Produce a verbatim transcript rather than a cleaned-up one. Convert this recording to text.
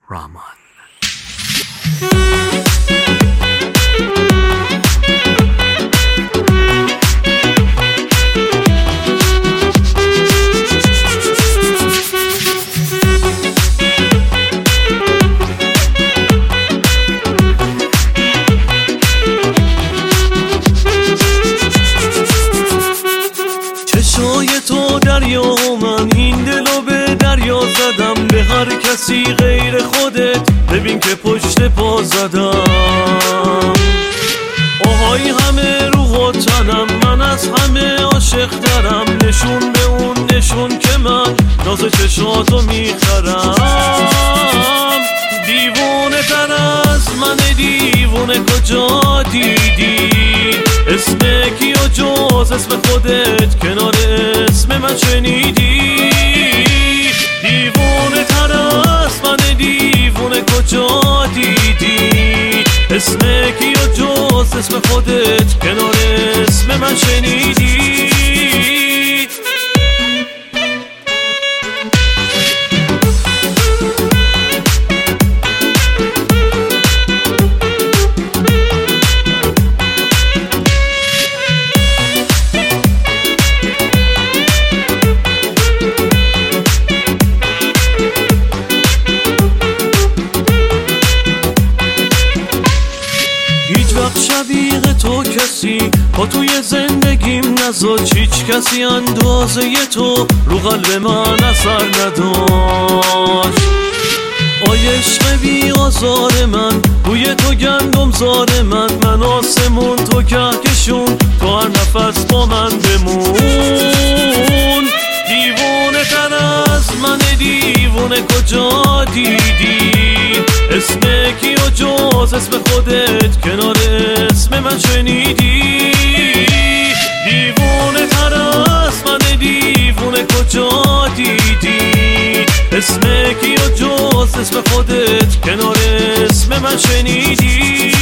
رامان. چشای تو دریا و من این دلو به دریا زدم، به هر کسی غیر خودت ببین که پشت پا زدم. آهای همه روح و تنم، من از همه عاشق ترم، نشون به اون نشون که من ناز چشاتو میخرم. دیوونه تر از من دیوونه کجا دیدی؟ اسم کی و جز اسم خودت کنار اسم من شنیدی؟ دیوونه تر از من دیوونه کجا دیدی؟ اسم کی و جز اسم خودت کنار اسم من شنیدی؟ شبیه تو کسی با توی زندگیم نذاشت، هیچ کسی اندازه تو رو قلب من اثر نداشت. آی عشق بی آزار من، بوی تو گندم زار من، من آسمون تو کهکشون، تو هر نفس با من بمون. دیوونه تر از من دیوونه کجا دیدی؟ اسم کی و جز اسم خودت کنار اسم من شنیدی؟ دیوونه تر از من دیوونه کجا دیدی؟ اسم کی و جز اسم خودت کنار اسم من شنیدی؟